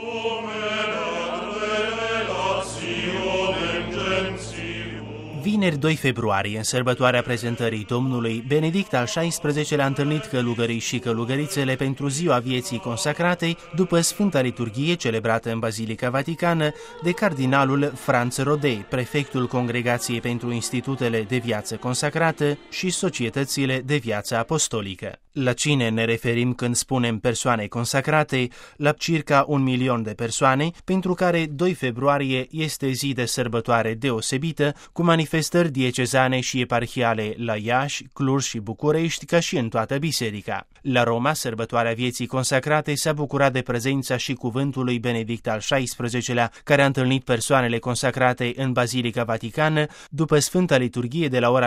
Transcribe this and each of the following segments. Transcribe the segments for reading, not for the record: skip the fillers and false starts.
Vineri 2 februarie, în sărbătoarea prezentării Domnului, Benedict al XVI-lea a întâlnit călugării și călugărițele pentru ziua vieții consacratei după Sfânta Liturghie celebrată în Bazilica Vaticană de cardinalul Franz Rodé, prefectul Congregației pentru Institutele de Viață Consacrată și Societățile de Viață Apostolică. La cine ne referim când spunem persoane consacrate? La circa 1 milion de persoane, pentru care 2 februarie este zi de sărbătoare deosebită, cu manifestări diecezane și eparhiale la Iași, Cluj și București, ca și în toată biserica. La Roma, sărbătoarea vieții consacrate s-a bucurat de prezența și cuvântul lui Benedict al XVI-lea, care a întâlnit persoanele consacrate în Bazilica Vaticană după Sfânta Liturghie de la ora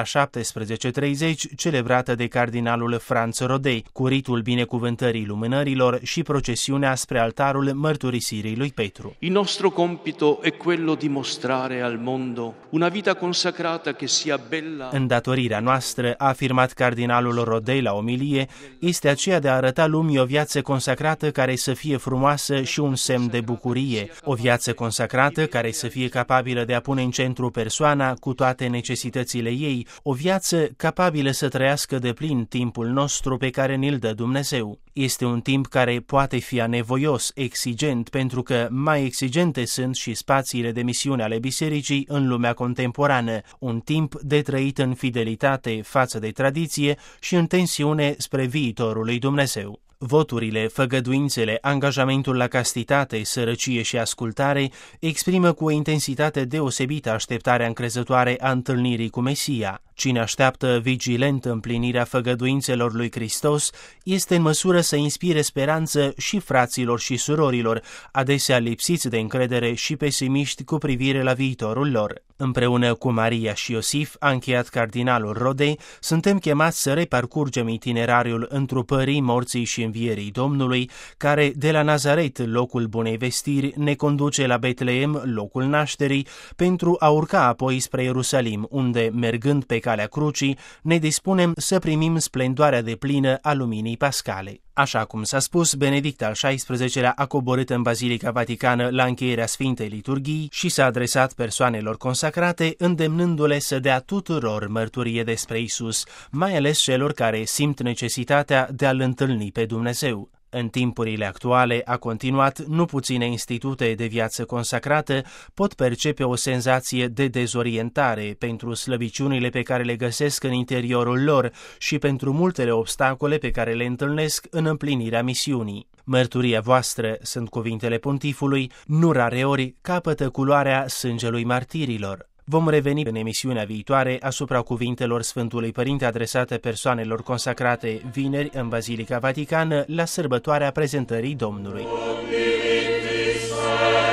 17:30, celebrată de cardinalul Franz Rodé, cu ritul binecuvântării lumânărilor și procesiunea spre altarul mărturisirii lui Petru. Il nostro compito è quello di mostrare al mondo una vita consacrata che sia bella. Îndatorirea noastră, a afirmat cardinalul Rodé la omilie, este aceea de a arăta lumii o viață consacrată care să fie frumoasă și un semn de bucurie, o viață consacrată care să fie capabilă de a pune în centru persoana cu toate necesitățile ei, o viață capabilă să trăiască de plin timpul nostru pe care ni-l dă Dumnezeu. Este un timp care poate fi anevoios, exigent, pentru că mai exigente sunt și spațiile de misiune ale bisericii în lumea contemporană, un timp de trăit în fidelitate față de tradiție și în tensiune spre viitorul lui Dumnezeu. Voturile, făgăduințele, angajamentul la castitate, sărăcie și ascultare exprimă cu o intensitate deosebită așteptarea încrezătoare a întâlnirii cu Mesia. Cine așteaptă vigilent împlinirea făgăduințelor lui Hristos este în măsură să inspire speranță și fraților și surorilor, adesea lipsiți de încredere și pesimiști cu privire la viitorul lor. Împreună cu Maria și Iosif, a încheiat cardinalul Rodé, suntem chemați să reparcurgem itinerariul întrupării, morții și învierii Domnului, care de la Nazaret, locul bunei vestiri, ne conduce la Betleem, locul nașterii, pentru a urca apoi spre Ierusalim, unde, mergând pe calea crucii, ne dispunem să primim splendoarea deplină a luminii pascale. Așa cum s-a spus, Benedict al XVI-lea a coborât în Bazilica Vaticană la încheierea Sfintei Liturghii și s-a adresat persoanelor consacrate, îndemnându-le să dea tuturor mărturie despre Isus, mai ales celor care simt necesitatea de a-L întâlni pe Dumnezeu. În timpurile actuale, a continuat, nu puține institute de viață consacrată pot percepe o senzație de dezorientare pentru slăbiciunile pe care le găsesc în interiorul lor și pentru multele obstacole pe care le întâlnesc în împlinirea misiunii. Mărturia voastră, sunt cuvintele pontifului, nu rareori capătă culoarea sângelui martirilor. Vom reveni în emisiunea viitoare asupra cuvintelor Sfântului Părinte adresate persoanelor consacrate vineri în Bazilica Vaticană la sărbătoarea prezentării Domnului.